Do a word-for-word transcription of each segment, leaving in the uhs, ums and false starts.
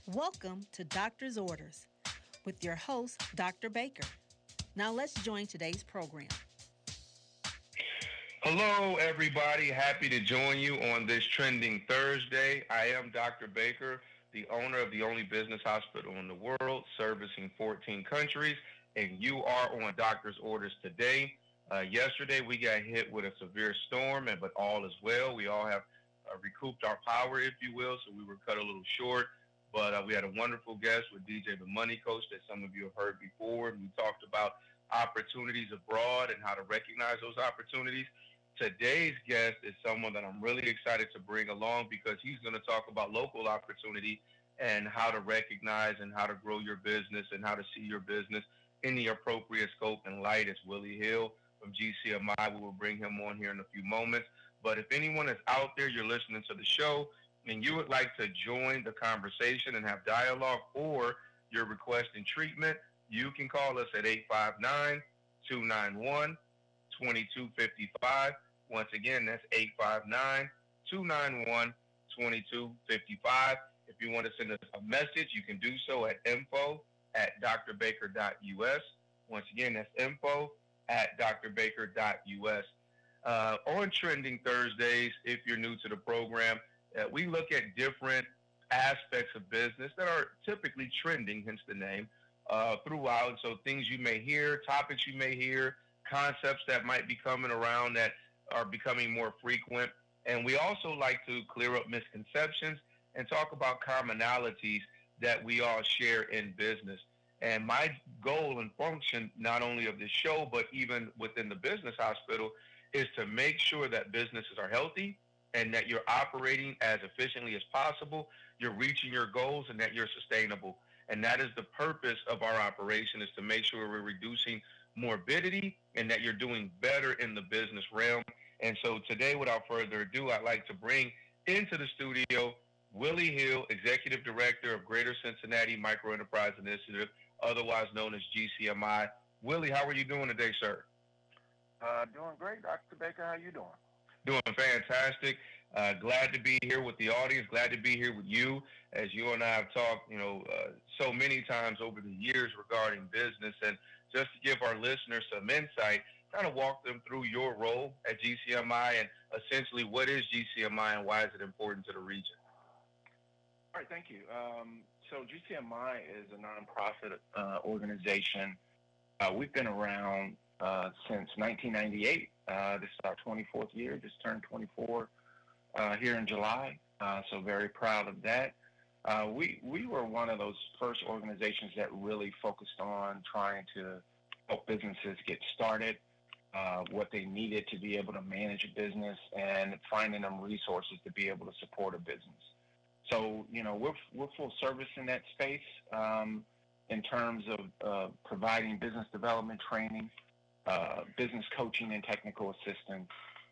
Welcome to Doctor's Orders with your host, Doctor Baker. Now let's join today's program. Hello, everybody. Happy to join you on this trending Thursday. I am Doctor Baker, the owner of the only business hospital in the world, servicing fourteen countries, and you are on Doctor's Orders today. Uh, yesterday, we got hit with a severe storm, and but all is well. We all have uh, recouped our power, if you will, so we were cut a little short. But uh, we had a wonderful guest with D J the Money Coach that some of you have heard before. And we talked about opportunities abroad and how to recognize those opportunities. Today's guest is someone that I'm really excited to bring along because he's going to talk about local opportunity and how to recognize and how to grow your business and how to see your business in the appropriate scope and light. It's Willie Hill from G C M I. We will bring him on here in a few moments. But if anyone is out there, you're listening to the show, and you would like to join the conversation and have dialogue, or you're requesting treatment, you can call us at eight five nine, two nine one, two two five five. Once again, that's eight five nine, two nine one, two two five five. If you want to send us a message, you can do so at info at d r baker dot u s. Once again, that's info at d r baker dot u s. Uh, on Trending Thursdays, if you're new to the program, uh, we look at different aspects of business that are typically trending, hence the name, uh, throughout. So things you may hear, topics you may hear, concepts that might be coming around that are becoming more frequent. And we also like to clear up misconceptions and talk about commonalities that we all share in business. And my goal and function, not only of this show, but even within the business hospital, is to make sure that businesses are healthy and that you're operating as efficiently as possible, you're reaching your goals, and that you're sustainable. And that is the purpose of our operation, is to make sure we're reducing morbidity and that you're doing better in the business realm. And so today, without further ado, I'd like to bring into the studio Willie Hill, Executive Director of Greater Cincinnati Microenterprise Initiative, otherwise known as G C M I. Willie, how are you doing today, sir? Uh, doing great, Doctor Baker. How you doing? Doing fantastic. Uh, glad to be here with the audience. Glad to be here with you, as you and I have talked, you know, uh, so many times over the years regarding business. And just to give our listeners some insight, kind of walk them through your role at G C M I and essentially what is G C M I and why is it important to the region? All right, thank you. Um, so G C M I is a nonprofit uh, organization. Uh, we've been around uh, since nineteen ninety-eight. Uh, this is our twenty-fourth year, just turned twenty-four uh, here in July. Uh, so very proud of that. Uh, we, we were one of those first organizations that really focused on trying to help businesses get started, uh, what they needed to be able to manage a business, and finding them resources to be able to support a business. So, you know, we're, we're full service in that space um, in terms of uh, providing business development training, uh, business coaching and technical assistance,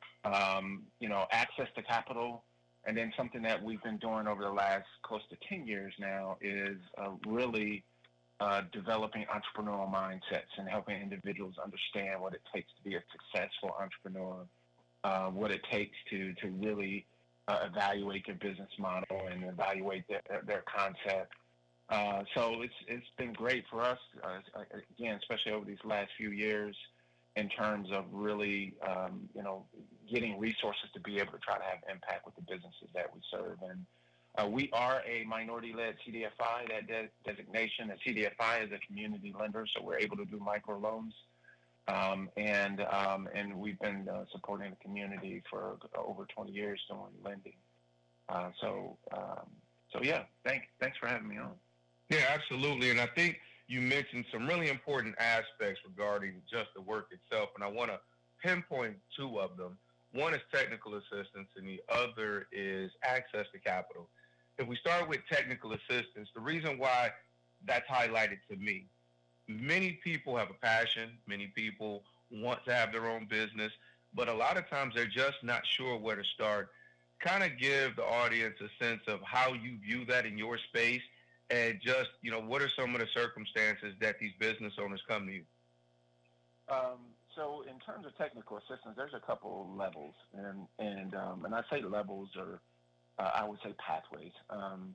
um, you know, access to capital. And then something that we've been doing over the last close to ten years now is uh, really uh, developing entrepreneurial mindsets and helping individuals understand what it takes to be a successful entrepreneur, uh, what it takes to, to really Uh, evaluate their business model and evaluate their, their concept. Uh, so it's it's been great for us, uh, again, especially over these last few years, in terms of really, um, you know, getting resources to be able to try to have impact with the businesses that we serve. And uh, we are a minority-led C D F I. That de- designation, a C D F I is a community lender, so we're able to do microloans. Um, and um, and we've been uh, supporting the community for over twenty years doing lending. Uh, so um, so yeah, thanks thanks for having me on. Yeah, absolutely. And I think you mentioned some really important aspects regarding just the work itself, and I want to pinpoint two of them. One is technical assistance, and the other is access to capital. If we start with technical assistance, the reason why that's highlighted to me, many people have a passion. Many people want to have their own business, but a lot of times they're just not sure where to start. Kind of give the audience a sense of how you view that in your space, and just, you know, what are some of the circumstances that these business owners come to you? Um, so in terms of technical assistance, there's a couple of levels, and and um, and I say levels, or uh, I would say pathways. Um,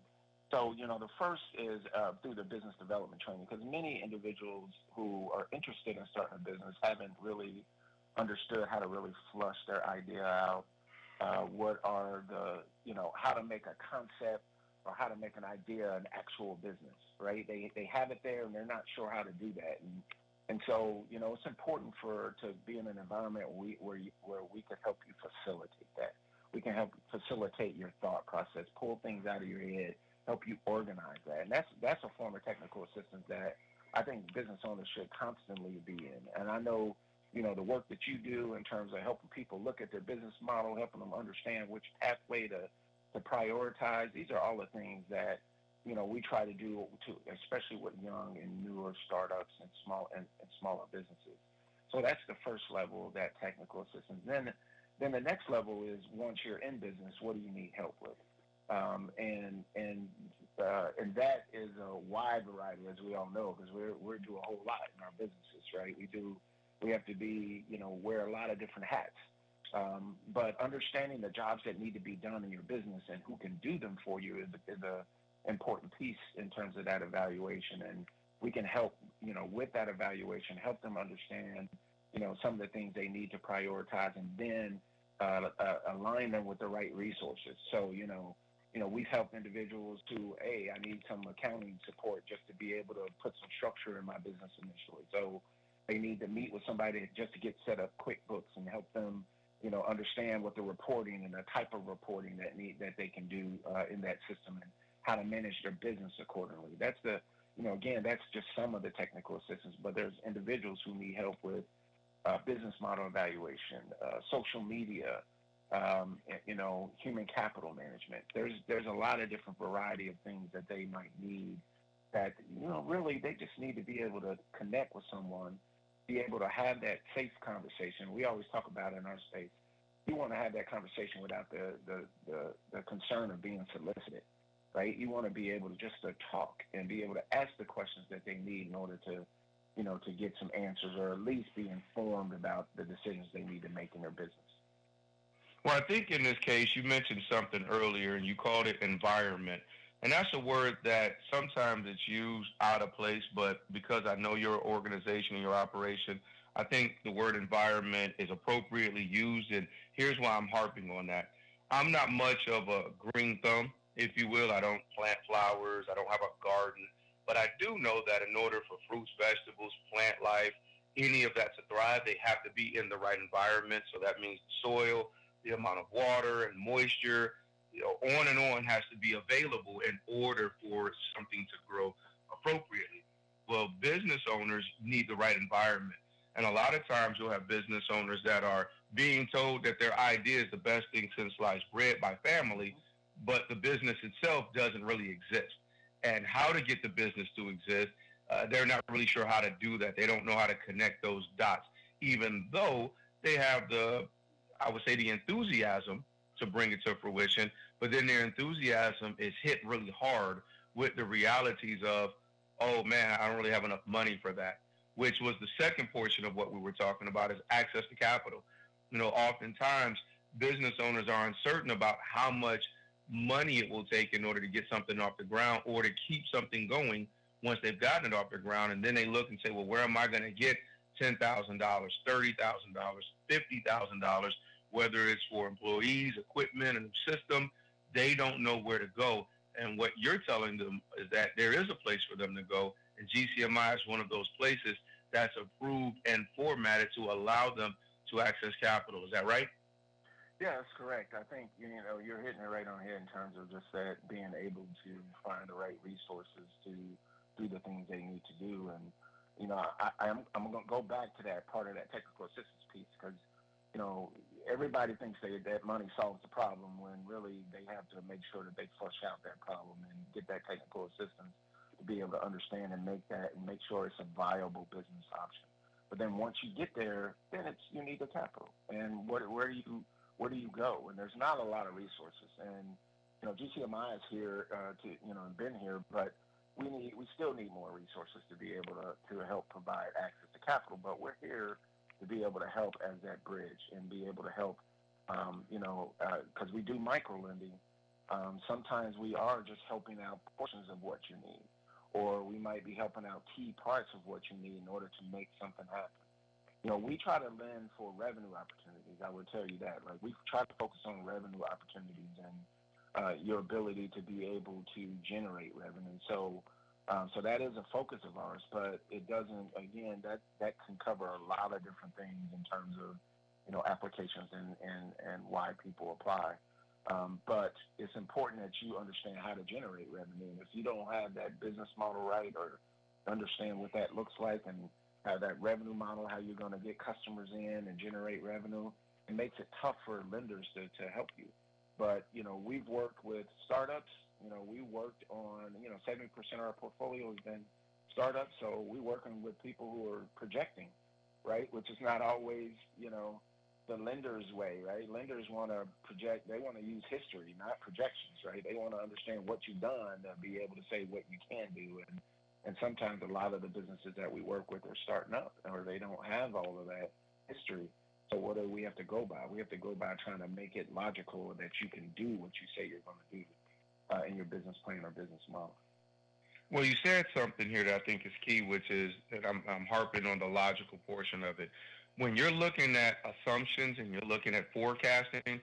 So, you know, the first is uh, through the business development training, because many individuals who are interested in starting a business haven't really understood how to really flush their idea out. Uh, what are the, you know, how to make a concept or how to make an idea an actual business, right? They they have it there and they're not sure how to do that. And and so, you know, it's important for to be in an environment where we, where, you, where we can help you facilitate that. We can help facilitate your thought process, pull things out of your head, help you organize that. And that's that's a form of technical assistance that I think business owners should constantly be in. And I know, you know, the work that you do in terms of helping people look at their business model, helping them understand which pathway to, to prioritize. These are all the things that, you know, we try to do, to, especially with young and newer startups and small and, and smaller businesses. So that's the first level of that technical assistance. Then, then the next level is once you're in business, what do you need help with? Um, and and uh, and that is a wide variety, as we all know, because we're we do a whole lot in our businesses, right? We do we have to be, you know, wear a lot of different hats. Um, but understanding the jobs that need to be done in your business and who can do them for you is, is a important piece in terms of that evaluation. And we can help, you know, with that evaluation, help them understand, you know, some of the things they need to prioritize, and then uh, uh, align them with the right resources. So, you know, you know, we've helped individuals who, hey, I need some accounting support just to be able to put some structure in my business initially. So they need to meet with somebody just to get set up QuickBooks and help them, you know, understand what the reporting and the type of reporting that need that they can do uh, in that system, and how to manage their business accordingly. That's the, you know, again, that's just some of the technical assistance, but there's individuals who need help with uh, business model evaluation, uh, social media, um, you know, human capital management. There's there's a lot of different variety of things that they might need that, you know, really they just need to be able to connect with someone, be able to have that safe conversation. We always talk about in our space, you want to have that conversation without the, the, the, the concern of being solicited, right? You want to be able to just to talk and be able to ask the questions that they need in order to, you know, to get some answers, or at least be informed about the decisions they need to make in their business. Well, I think in this case, you mentioned something earlier, and you called it environment. And that's a word that sometimes it's used out of place, but because I know your organization and your operation, I think the word environment is appropriately used. And here's why I'm harping on that. I'm not much of a green thumb, if you will. I don't plant flowers. I don't have a garden. But I do know that in order for fruits, vegetables, plant life, any of that to thrive, they have to be in the right environment. So that means the soil, the amount of water and moisture, you know, on and on has to be available in order for something to grow appropriately. Well, business owners need the right environment. And a lot of times you'll have business owners that are being told that their idea is the best thing since sliced bread by family, but the business itself doesn't really exist. And how to get the business to exist, uh, they're not really sure how to do that. They don't know how to connect those dots, even though they have the, I would say, the enthusiasm to bring it to fruition, but then their enthusiasm is hit really hard with the realities of, oh man, I don't really have enough money for that, which was the second portion of what we were talking about, is access to capital. You know, oftentimes business owners are uncertain about how much money it will take in order to get something off the ground or to keep something going once they've gotten it off the ground. And then they look and say, well, where am I going to get ten thousand dollars, thirty thousand dollars, fifty thousand dollars, whether it's for employees, equipment, and system? They don't know where to go. And what you're telling them is that there is a place for them to go. And G C M I is one of those places that's approved and formatted to allow them to access capital. Is that right? Yeah, that's correct. I think, you know, you're hitting it right on here in terms of just that, being able to find the right resources to do the things they need to do. And, you know, I, I'm, I'm going to go back to that part of that technical assistance piece, because, you know, everybody thinks they, that money solves the problem, when really they have to make sure that they flush out that problem and get that technical assistance to be able to understand and make that and make sure it's a viable business option. But then once you get there, then it's, you need the capital. And what, where do you where do you go? And there's not a lot of resources. And, you know, G C M I is here uh, to, you know, been here, but we need, we still need more resources to be able to, to help provide access to capital. But we're here to be able to help as that bridge and be able to help, um, you know, because uh, we do micro lending Um, sometimes we are just helping out portions of what you need, or we might be helping out key parts of what you need in order to make something happen. You know, we try to lend for revenue opportunities. I would tell you that. Like we try to focus on revenue opportunities and uh, your ability to be able to generate revenue. So, um, so that is a focus of ours. But it doesn't. Again, that that can cover a lot of different things in terms of, you know, applications and and and why people apply. Um, but it's important that you understand how to generate revenue. And if you don't have that business model right, or understand what that looks like, and have that revenue model, how you're going to get customers in and generate revenue, it makes it tough for lenders to, to help you. But, you know, we've worked with startups. You know, we worked on, you know, seventy percent of our portfolio has been startups. So we're working with people who are projecting, right, which is not always, you know, the lender's way, right? Lenders want to project, they want to use history, not projections, right? They want to understand what you've done to be able to say what you can do. And And sometimes a lot of the businesses that we work with are starting up, or they don't have all of that history. So what do we have to go by? We have to go by trying to make it logical that you can do what you say you're going to do uh, in your business plan or business model. Well, you said something here that I think is key, which is that I'm, I'm harping on the logical portion of it. When you're looking at assumptions and you're looking at forecasting,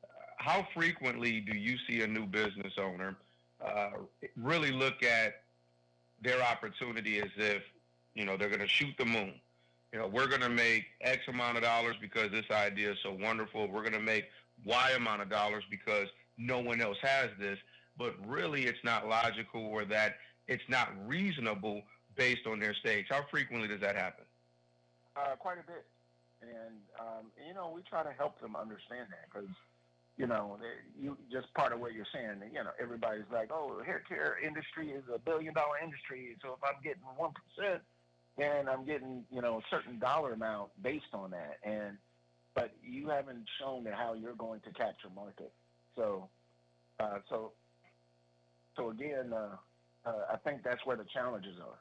how frequently do you see a new business owner uh, really look at their opportunity as if, you know, they're going to shoot the moon? You know, we're going to make X amount of dollars because this idea is so wonderful. We're going to make Y amount of dollars because no one else has this. But really, it's not logical, or that it's not reasonable based on their stage. How frequently does that happen? Uh, quite a bit. And, um, you know, we try to help them understand that, because, you know, you just part of what you're saying, you know, everybody's like, oh, the hair care industry is a billion dollar industry. So if I'm getting one percent, then I'm getting, you know, a certain dollar amount based on that. And, but you haven't shown that how you're going to capture market. So, uh, so, so again, uh, uh, I think that's where the challenges are.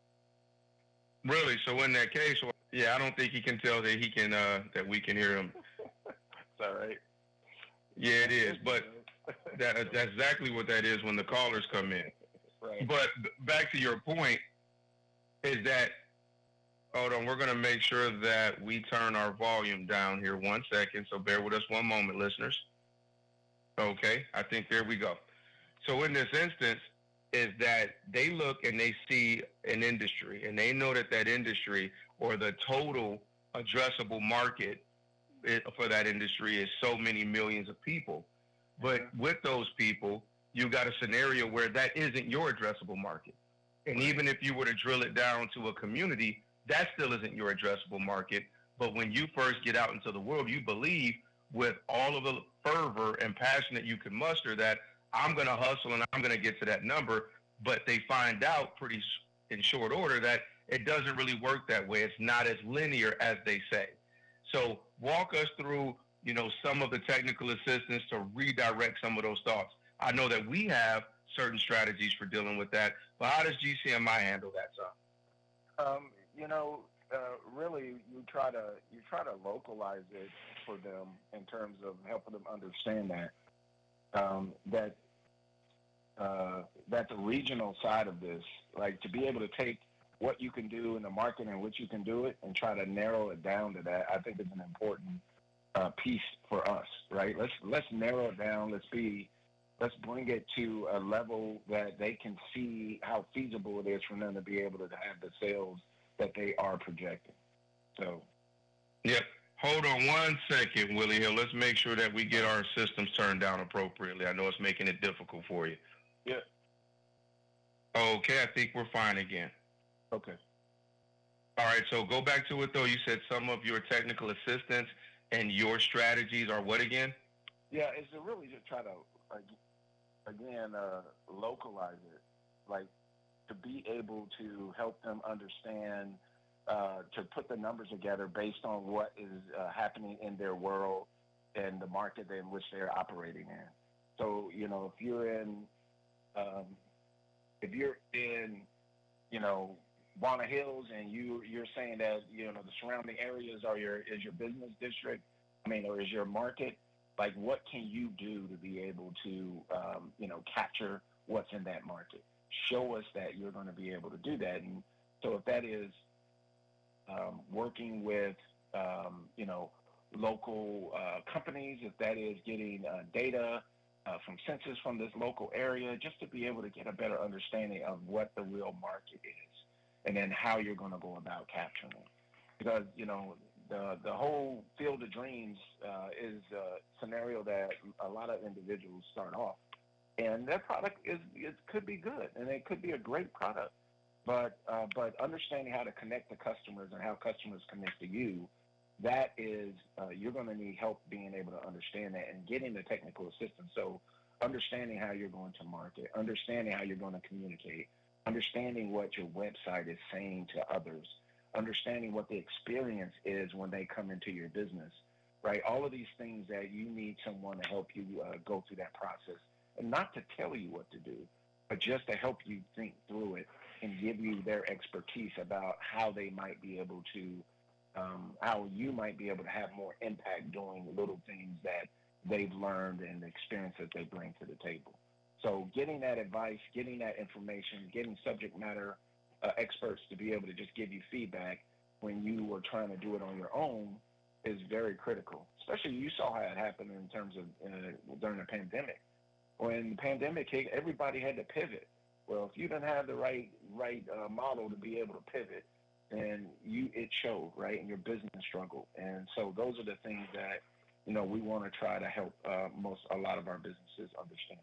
Really? So in that case, yeah, I don't think he can tell that he can, uh, that we can hear him. It's all right. Yeah, it is. But that, that's exactly what that is when the callers come in. Right. But back to your point is that, hold on, we're going to make sure that we turn our volume down here one second. So bear with us one moment, listeners. Okay, I think there we go. So in this instance is that they look and they see an industry, and they know that that industry, or the total addressable market for that industry, is so many millions of people. But mm-hmm. with those people, you got a scenario where that isn't your addressable market. And even if you were to drill it down to a community, that still isn't your addressable market. But when you first get out into the world, you believe with all of the fervor and passion that you can muster that I'm going to hustle and I'm going to get to that number. But they find out pretty in short order that it doesn't really work that way. It's not as linear as they say. So walk us through, you know, some of the technical assistance to redirect some of those thoughts. I know that we have certain strategies for dealing with that, but how does G C M I handle that, son? Um, you know, uh, really, you try to you try to localize it for them in terms of helping them understand that um, that uh, that the regional side of this, like to be able to take what you can do in the market and which you can do it, and try to narrow it down to that, I think is an important uh, piece for us, right? Let's let's narrow it down. Let's be let's bring it to a level that they can see how feasible it is for them to be able to have the sales that they are projecting. So, yep. Hold on one second, Willie Hill. Let's make sure that we get our systems turned down appropriately. I know it's making it difficult for you. Yeah. Okay, I think we're fine again. Okay. All right, so go back to it, though. You said some of your technical assistance and your strategies are what again? Yeah, it's to really just try to, like, again, uh, localize it, like to be able to help them understand, uh, to put the numbers together based on what is uh, happening in their world and the market in which they're operating in. So, you know, if you're in, um, if you're in, you know, Walnut Hills, and you you're saying that, you know, the surrounding areas are your is your business district, I mean, or is your market, Like, what can you do to be able to, um, you know, capture what's in that market? Show us that you're going to be able to do that. And so if that is um, working with, um, you know, local uh, companies, if that is getting uh, data uh, from census from this local area, just to be able to get a better understanding of what the real market is and then how you're going to go about capturing it. Because, you know, the, the whole field of dreams uh, is a scenario that a lot of individuals start off. And their product is it could be good, and it could be a great product. But uh, but understanding how to connect to customers and how customers connect to you, that is, uh, you're going to need help being able to understand that and getting the technical assistance. So understanding how you're going to market, understanding how you're going to communicate, understanding what your website is saying to others, understanding what the experience is when they come into your business, right? All of these things that you need someone to help you uh, go through that process, and not to tell you what to do, but just to help you think through it and give you their expertise about how they might be able to, um, how you might be able to have more impact doing little things that they've learned and the experience that they bring to the table. So getting that advice, getting that information, getting subject matter uh, experts to be able to just give you feedback when you are trying to do it on your own is very critical. Especially you saw how it happened in terms of uh, during the pandemic. When the pandemic hit, everybody had to pivot. Well, if you didn't have the right right uh, model to be able to pivot, then you it showed, right, and your business struggled. And so those are the things that, you know, we want to try to help uh, most a lot of our businesses understand.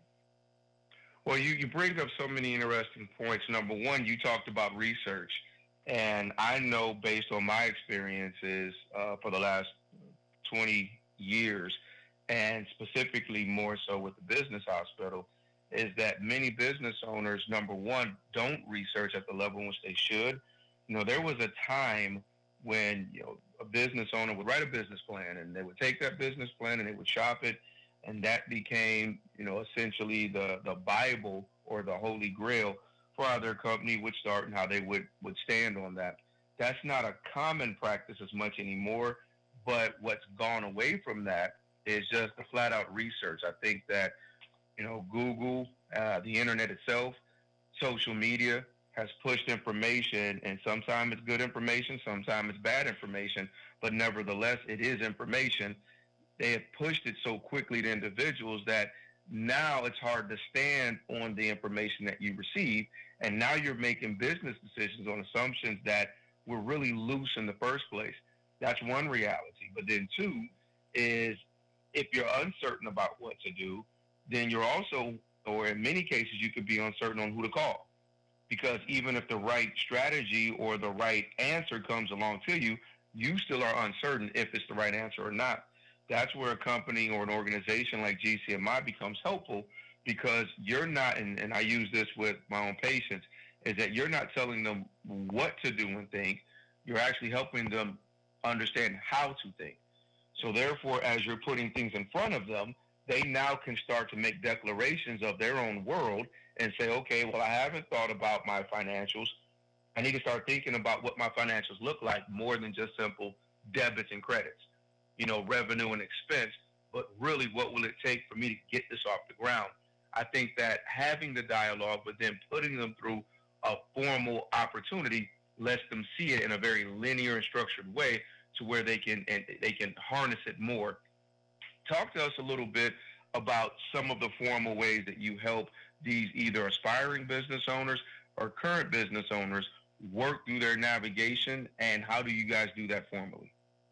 Well, you, you bring up so many interesting points. Number one, you talked about research. And I know based on my experiences uh, for the last twenty years, and specifically more so with the business hospital, is that many business owners, number one, don't research at the level in which they should. You know, there was a time when, you know, a business owner would write a business plan and they would take that business plan and they would shop it, and that became, you know, essentially the, the Bible or the Holy Grail for how their company would start and how they would, would stand on that. That's not a common practice as much anymore, but what's gone away from that is just the flat out research. I think that, you know, Google, uh, the internet itself, social media has pushed information, and sometimes it's good information, sometimes it's bad information, but nevertheless, it is information. They have pushed it so quickly to individuals that now it's hard to stand on the information that you receive, and now you're making business decisions on assumptions that were really loose in the first place. That's one reality. But then two is, if you're uncertain about what to do, then you're also, or in many cases, you could be uncertain on who to call. Because even if the right strategy or the right answer comes along to you, you still are uncertain if it's the right answer or not. That's where a company or an organization like G C M I becomes helpful, because you're not, and, and I use this with my own patients, is that you're not telling them what to do and think. You're actually helping them understand how to think. So therefore, as you're putting things in front of them, they now can start to make declarations of their own world and say, okay, well, I haven't thought about my financials. I need to start thinking about what my financials look like, more than just simple debits and credits, you know, revenue and expense, but really what will it take for me to get this off the ground? I think that having the dialogue, but then putting them through a formal opportunity lets them see it in a very linear and structured way, to where they can and they can harness it more. Talk to us a little bit about some of the formal ways that you help these either aspiring business owners or current business owners work through their navigation, and how do you guys do that formally?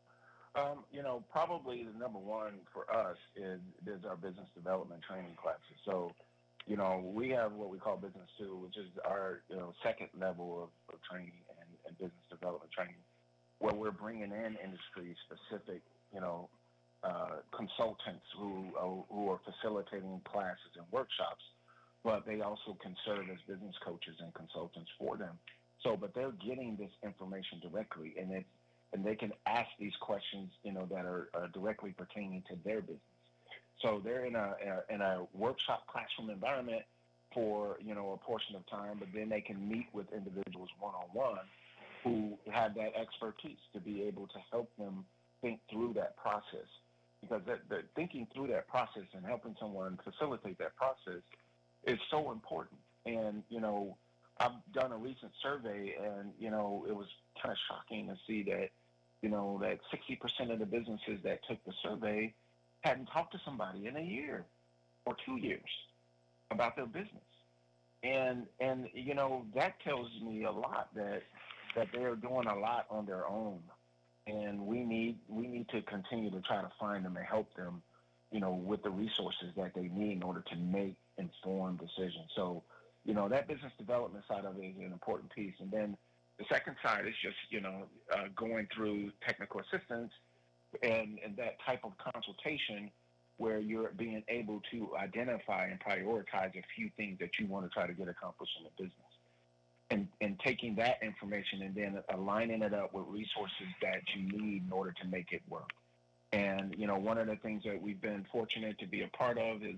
Um, you know, probably the number one for us is, is our business development training classes. So, you know, we have what we call Business Two, which is our, you know, second level of, of training and, and business development training, where we're bringing in industry-specific, you know, uh, consultants who uh, who are facilitating classes and workshops, but they also can serve as business coaches and consultants for them. So, but they're getting this information directly, and it's and they can ask these questions, you know, that are uh, directly pertaining to their business. So they're in a, a in a workshop classroom environment for, you know, a portion of time, but then they can meet with individuals one-on-one who have that expertise to be able to help them think through that process. because that, the thinking through that process and helping someone facilitate that process is so important. And, you know, I've done a recent survey, and, you know, it was kind of shocking to see that, you know, that sixty percent of the businesses that took the survey hadn't talked to somebody in a year or two years about their business. And, and you know, that tells me a lot that that they're doing a lot on their own. And we need we need to continue to try to find them and help them, you know, with the resources that they need in order to make informed decisions. So, you know, that business development side of it is an important piece. And then the second side is just, you know, uh, going through technical assistance and, and that type of consultation where you're being able to identify and prioritize a few things that you want to try to get accomplished in the business. And, and taking that information and then aligning it up with resources that you need in order to make it work. And, you know, one of the things that we've been fortunate to be a part of is,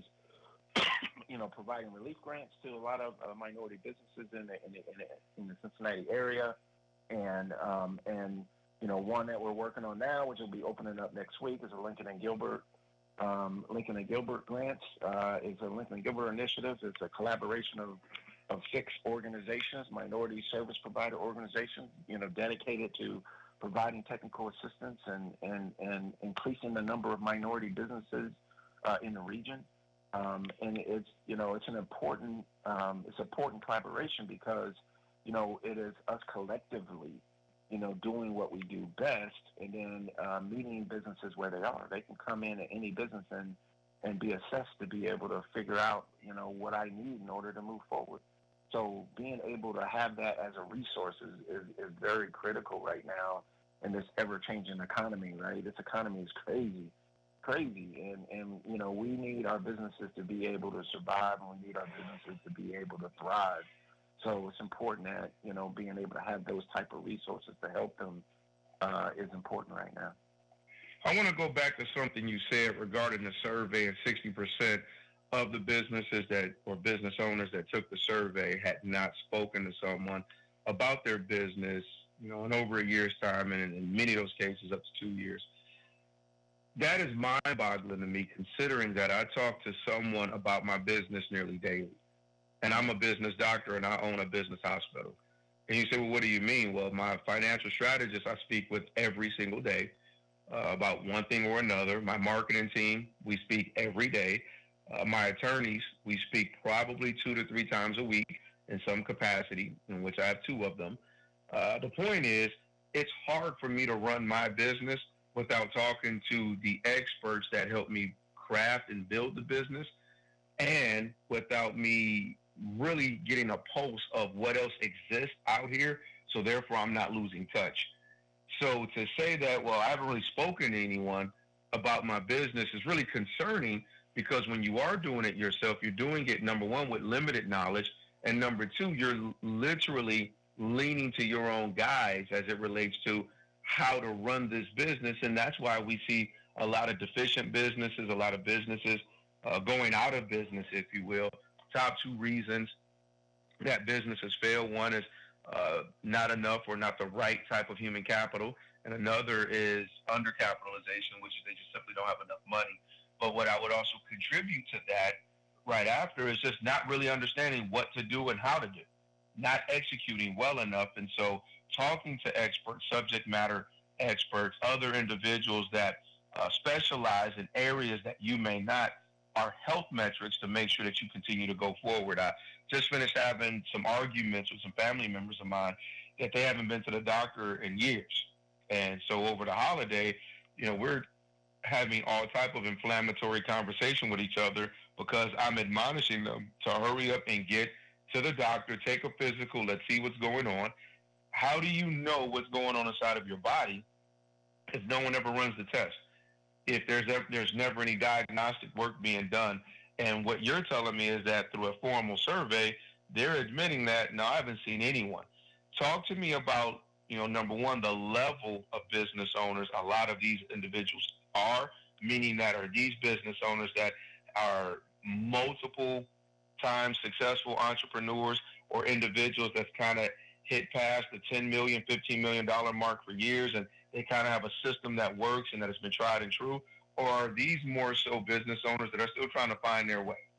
you know, providing relief grants to a lot of uh, minority businesses in the, in the, in the, in the Cincinnati area. And, um, and, you know, one that we're working on now, which will be opening up next week, is a Lincoln and Gilbert Um, Lincoln and Gilbert Grants uh, is a Lincoln and Gilbert initiative. It's a collaboration of, of six organizations, minority service provider organizations, you know, dedicated to providing technical assistance and, and, and increasing the number of minority businesses uh, in the region. Um, and it's, you know, it's an important, um, it's important collaboration because, you know, it is us collectively, you know, doing what we do best, and then uh, meeting businesses where they are. They can come in at any business and, and be assessed to be able to figure out, you know, what I need in order to move forward. So being able to have that as a resource is, is, is very critical right now in this ever-changing economy, right? This economy is crazy, crazy. And, and, you know, we need our businesses to be able to survive, and we need our businesses to be able to thrive. So it's important that, you know, being able to have those type of resources to help them uh, is important right now. I want to go back to something you said regarding the survey, and sixty percent of the businesses that, or business owners that took the survey, had not spoken to someone about their business, you know, in over a year's time, and in many of those cases up to two years. That is mind-boggling to me, considering that I talk to someone about my business nearly daily. And I'm a business doctor, and I own a business hospital. And you say, well, what do you mean? Well, my financial strategist I speak with every single day uh, about one thing or another. My marketing team, we speak every day. Uh, my attorneys, we speak probably two to three times a week in some capacity, in which I have two of them. Uh, the point is, it's hard for me to run my business without talking to the experts that help me craft and build the business, and without me really getting a pulse of what else exists out here, so therefore I'm not losing touch. So to say that, well, I haven't really spoken to anyone about my business is really concerning, because when you are doing it yourself, you're doing it, number one, with limited knowledge, and number two, you're literally leaning to your own guides as it relates to how to run this business. And that's why we see a lot of deficient businesses, a lot of businesses uh, going out of business, if you will. Top two reasons that businesses fail: one is uh, not enough or not the right type of human capital, and another is undercapitalization, which is they just simply don't have enough money. But what I would also contribute to that right after is just not really understanding what to do and how to do, not executing well enough. And so talking to experts, subject matter experts, other individuals that uh, specialize in areas that you may not, are health metrics to make sure that you continue to go forward. I just finished having some arguments with some family members of mine that they haven't been to the doctor in years. And so over the holiday, you know, we're having all type of inflammatory conversation with each other because I'm admonishing them to hurry up and get to the doctor, take a physical, let's see what's going on. How do you know what's going on inside of your body if no one ever runs the test? If there's ever, there's never any diagnostic work being done. And what you're telling me is that through a formal survey, they're admitting that, no, I haven't seen anyone. Talk to me about, you know, number one, the level of business owners a lot of these individuals are, meaning that are these business owners that are multiple times successful entrepreneurs, or individuals that's kind of hit past the ten million dollars, fifteen million dollars mark for years, and they kind of have a system that works and that has been tried and true? or are these more so business owners that are still trying to find their way?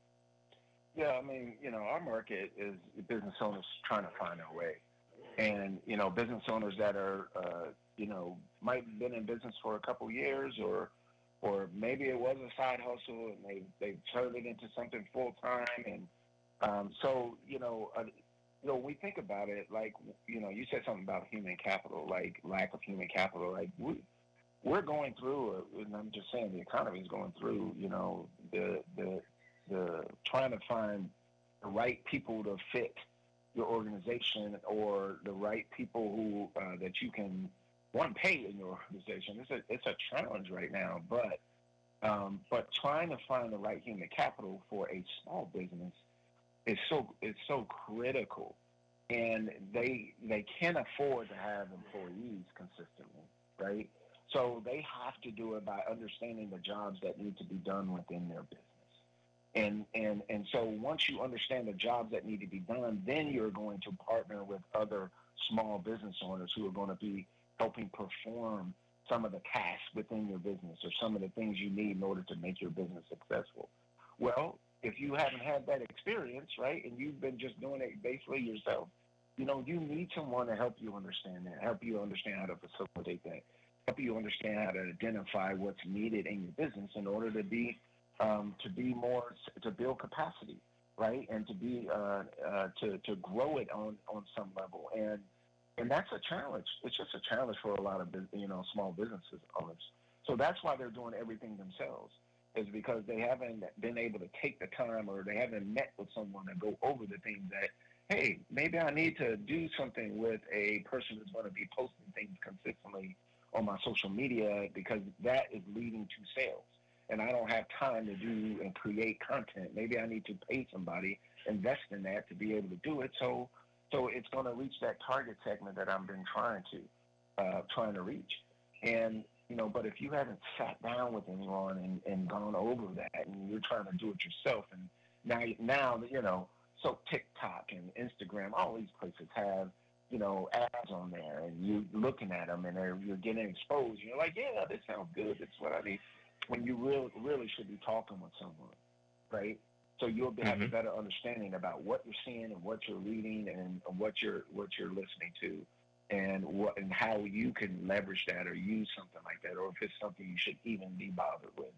Yeah, I mean, you know, our market is business owners trying to find their way. And, you know, business owners that are, uh, you know, might have been in business for a couple years, or or maybe it was a side hustle and they, they turned it into something full-time. And um, so, you know, uh, you know, when we think about it, like, you know, you said something about human capital, like lack of human capital. Like, we, we're going through, and I'm just saying the economy is going through, you know, the, the, the trying to find the right people to fit your organization, or the right people who uh, that you can one pay in your organization. It's a it's a challenge right now, but um, but trying to find the right human capital for a small business is so it's so critical, and they they can't afford to have employees consistently, right? So they have to do it by understanding the jobs that need to be done within their business. And, and and so once you understand the jobs that need to be done, then you're going to partner with other small business owners who are going to be helping perform some of the tasks within your business, or some of the things you need in order to make your business successful. Well, if you haven't had that experience, right, and you've been just doing it basically yourself, you know, you need someone to help you understand that, help you understand how to facilitate that, help you understand how to identify what's needed in your business in order to be Um, to be more, to build capacity, right, and to be uh, uh, to to grow it on, on some level, and and that's a challenge. It's just a challenge for a lot of you know small businesses owners. So that's why they're doing everything themselves, is because they haven't been able to take the time, or they haven't met with someone to go over the things that, hey, maybe I need to do something with a person who's going to be posting things consistently on my social media, because that is leading to sales. And I don't have time to do and create content. Maybe I need to pay somebody, invest in that to be able to do it. So, so it's going to reach that target segment that I've been trying to, uh, trying to reach. And you know, but if you haven't sat down with anyone and, and gone over that, and you're trying to do it yourself, and now, now you know, so TikTok and Instagram, all these places have, you know, ads on there, and you're looking at them, and you're getting exposed. You're like, yeah, this sounds good. This is what I need. When you really, really should be talking with someone, right? So you'll be, have Mm-hmm. a better understanding about what you're seeing and what you're reading and what you're what you're listening to, and what and how you can leverage that or use something like that, or if it's something you should even be bothered with.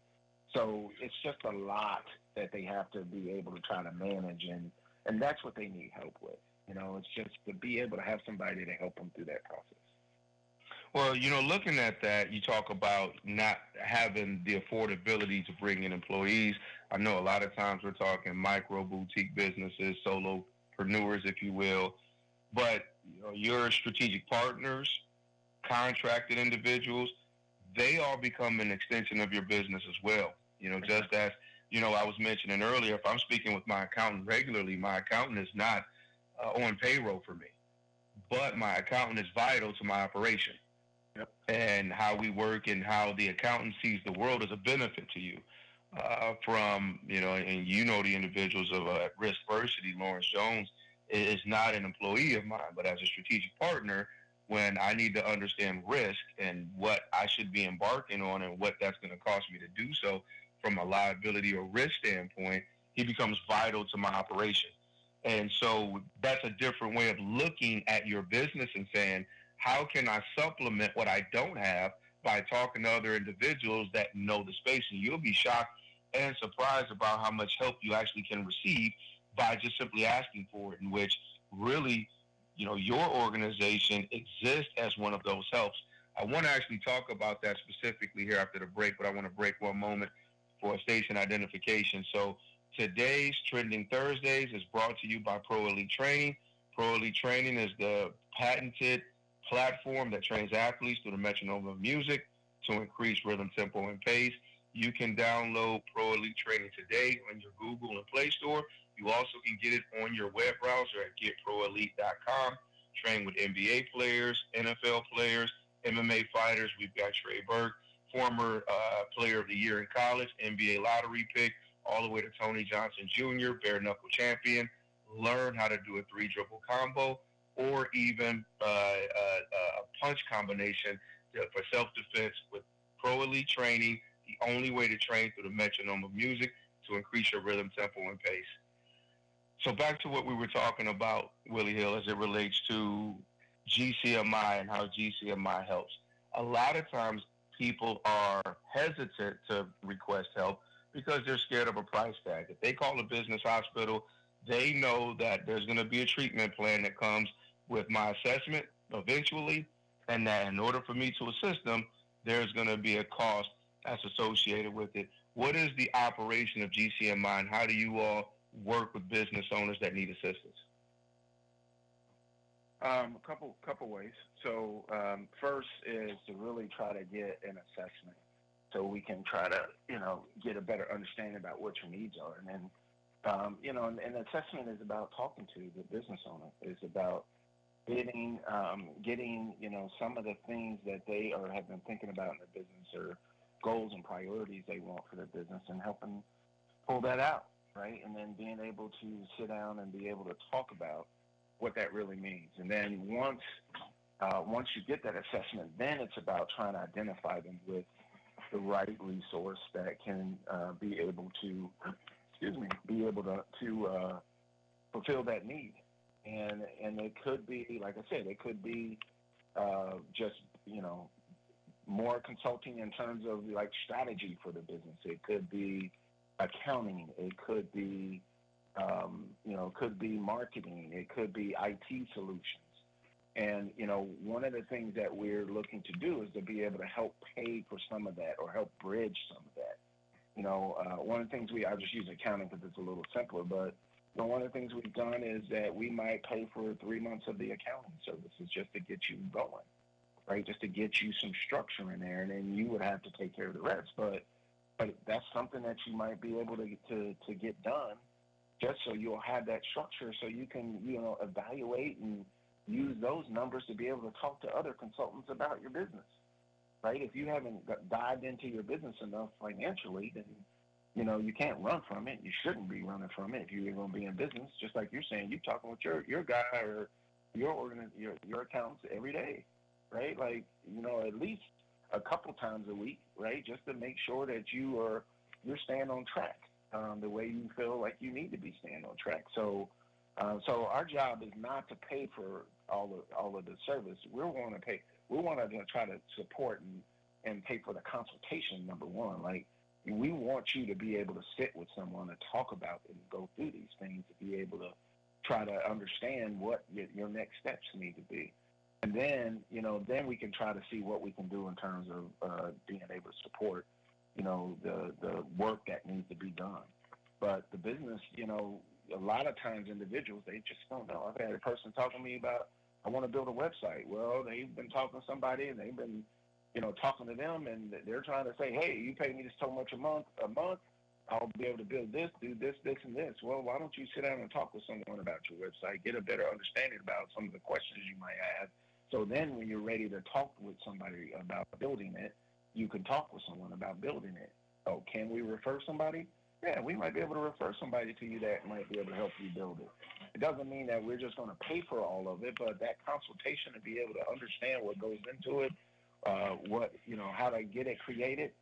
So it's just a lot that they have to be able to try to manage, and and that's what they need help with. You know, it's just to be able to have somebody to help them through that process. Well, you know, looking at that, you talk about not having the affordability to bring in employees. I know a lot of times we're talking micro boutique businesses, solopreneurs, if you will, but you know, your strategic partners, contracted individuals, they all become an extension of your business as well. You know, just as, you know, I was mentioning earlier, if I'm speaking with my accountant regularly, my accountant is not uh, on payroll for me, but my accountant is vital to my operation. Yep. And how we work and how the accountant sees the world as a benefit to you. Uh, from, you know, and you know the individuals of uh, Riskversity, Lawrence Jones is not an employee of mine, but as a strategic partner, when I need to understand risk and what I should be embarking on and what that's going to cost me to do so from a liability or risk standpoint, he becomes vital to my operation. And so that's a different way of looking at your business and saying, how can I supplement what I don't have by talking to other individuals that know the space? And you'll be shocked and surprised about how much help you actually can receive by just simply asking for it, in which really, you know, your organization exists as one of those helps. I want to actually talk about that specifically here after the break, but I want to break one moment for station identification. So today's Trending Thursdays is brought to you by Pro Elite Training. Pro Elite Training is the patented platform that trains athletes through the metronome of music to increase rhythm, tempo, and pace. You can download Pro Elite Training today on your Google and Play Store. You also can get it on your web browser at get pro elite dot com. Train with N B A players, N F L players, M M A fighters. We've got Trey Burke, former uh, player of the year in college, N B A lottery pick, all the way to Tony Johnson Junior, bare knuckle champion. Learn how to do a three dribble combo, or even uh, a, a punch combination to, for self-defense with Pro Elite Training, the only way to train through the metronome of music to increase your rhythm, tempo, and pace. So back to what we were talking about, Willie Hill, as it relates to G C M I and how G C M I helps. A lot of times people are hesitant to request help because they're scared of a price tag. If they call a business hospital, they know that there's going to be a treatment plan that comes with my assessment eventually, and that in order for me to assist them, there's going to be a cost that's associated with it. What is the operation of G C M I, and how do you all work with business owners that need assistance? Um, a couple couple ways. So um, first is to really try to get an assessment, so we can try to you know get a better understanding about what your needs are, and then um, you know, and, and assessment is about talking to the business owner. It's about getting um, getting you know some of the things that they are have been thinking about in their business, or goals and priorities they want for their business, and helping pull that out, right? And then being able to sit down and be able to talk about what that really means. And then once uh, once you get that assessment, then it's about trying to identify them with the right resource that can uh, be able to, excuse me, be able to to uh, fulfill that need. And and it could be, like I said, it could be uh, just you know more consulting in terms of like strategy for the business. It could be accounting. It could be Um, you know, could be marketing, it could be I T solutions. And, you know, one of the things that we're looking to do is to be able to help pay for some of that, or help bridge some of that. You know, uh, one of the things we, I just use accounting because it's a little simpler, but you know, one of the things we've done is that we might pay for three months of the accounting services just to get you going, right? Just to get you some structure in there, and then you would have to take care of the rest. But, but that's something that you might be able to, to, to get done, just so you'll have that structure, so you can, you know, evaluate and use those numbers to be able to talk to other consultants about your business, right? If you haven't got, dived into your business enough financially, then, you know, you can't run from it. You shouldn't be running from it if you're going to be in business. Just like you're saying, you're talking with your, your guy or your, organ, your your accountants every day, right? Like, you know, at least a couple times a week, right? Just to make sure that you are, you're staying on track. Um, the way you feel like you need to be staying on track. So, uh, so our job is not to pay for all of all of the service. We want to pay. We want to try to support and, and pay for the consultation. Number one, like we want you to be able to sit with someone and talk about and go through these things, to be able to try to understand what your, your next steps need to be, and then you know then we can try to see what we can do in terms of uh, being able to support you know, the, the work that needs to be done. But the business, you know, a lot of times individuals, they just don't know. I've had a person talking to me about, I want to build a website. Well, they've been talking to somebody, and they've been, you know, talking to them, and they're trying to say, hey, you pay me this so much a month, a month, I'll be able to build this, do this, this, and this. Well, why don't you sit down and talk with someone about your website, get a better understanding about some of the questions you might have. So then when you're ready to talk with somebody about building it, you can talk with someone about building it. Oh, can we refer somebody? Yeah, we might be able to refer somebody to you that might be able to help you build it. It doesn't mean that we're just going to pay for all of it, but that consultation to be able to understand what goes into it, uh, what, you know, how to get it created,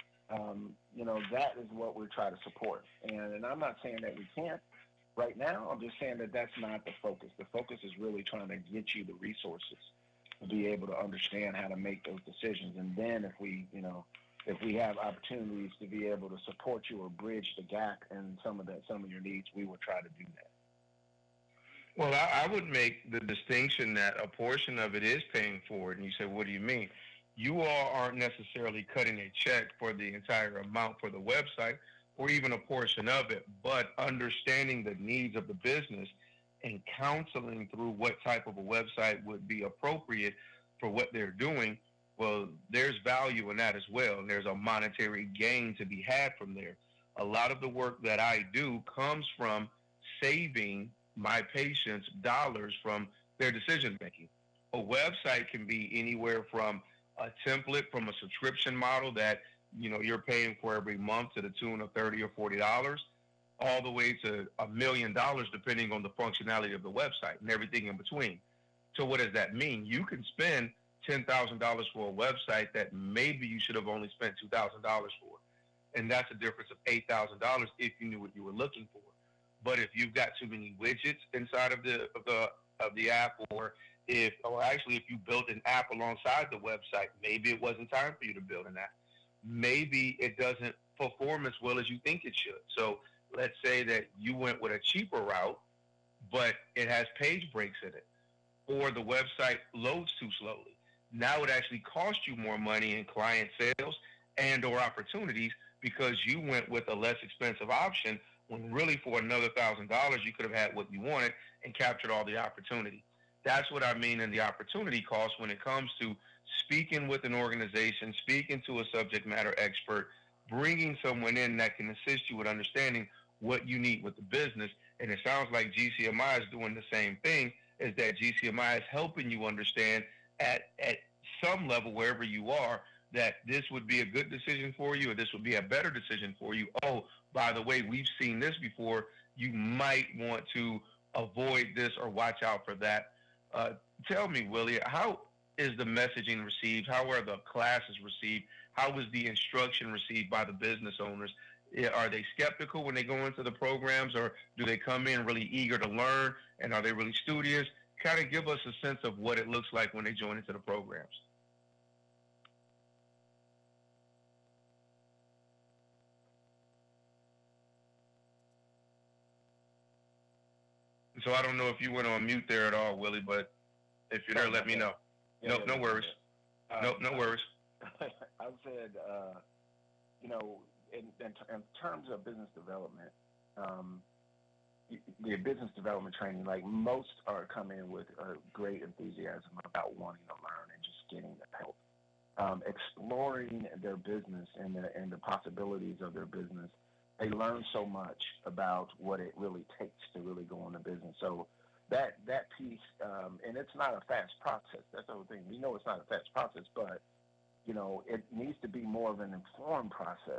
um, you know, that is what we're trying to support. And, and I'm not saying that we can't right now. I'm just saying that that's not the focus. The focus is really trying to get you the resources to be able to understand how to make those decisions. And then if we, you know, if we have opportunities to be able to support you or bridge the gap in some of that, some of your needs, we will try to do that. Well, I, I would make the distinction that a portion of it is paying for it. And you say, what do you mean? You all aren't necessarily cutting a check for the entire amount for the website or even a portion of it, but understanding the needs of the business and counseling through what type of a website would be appropriate for what they're doing. Well, there's value in that as well, and there's a monetary gain to be had from there. A lot of the work that I do comes from saving my patients dollars from their decision making. A website can be anywhere from a template from a subscription model that you know you're paying for every month to the tune of thirty or forty dollars, all the way to a million dollars depending on the functionality of the website and everything in between. So what does that mean? You can spend ten thousand dollars for a website that maybe you should have only spent two thousand dollars for. and that's a difference of eight thousand dollars if you knew what you were looking for. But if you've got too many widgets inside of the of the of the app, or if or actually if you built an app alongside the website, maybe it wasn't time for you to build an app. Maybe it doesn't perform as well as you think it should. So let's say that you went with a cheaper route, but it has page breaks in it, or the website loads too slowly. Now it actually costs you more money in client sales and or opportunities because you went with a less expensive option when really for another thousand dollars you could have had what you wanted and captured all the opportunity. That's what I mean in the opportunity cost when it comes to speaking with an organization, speaking to a subject matter expert, bringing someone in that can assist you with understanding what you need with the business. And it sounds like G C M I is doing the same thing, is that G C M I is helping you understand at, at some level, wherever you are, that this would be a good decision for you or this would be a better decision for you. Oh, by the way, we've seen this before. You might want to avoid this or watch out for that. Uh, tell me, Willie, how is the messaging received? How are the classes received? How is the instruction received by the business owners? Are they skeptical when they go into the programs, or do they come in really eager to learn, and are they really studious? Kind of give us a sense of what it looks like when they join into the programs. So I don't know if you went on mute there at all, Willie, but if you're there, let me know. Yeah, no, yeah, no yeah, worries. yeah. No, Uh, no worries. I said, uh, you know, in, in, in terms of business development, um, the business development training, like most are coming with a great enthusiasm about wanting to learn and just getting the help. Um, exploring their business and the, and the possibilities of their business, they learn so much about what it really takes to really go into business. So that that piece, um, and it's not a fast process. That's the whole thing. We know it's not a fast process, but you know, it needs to be more of an informed process.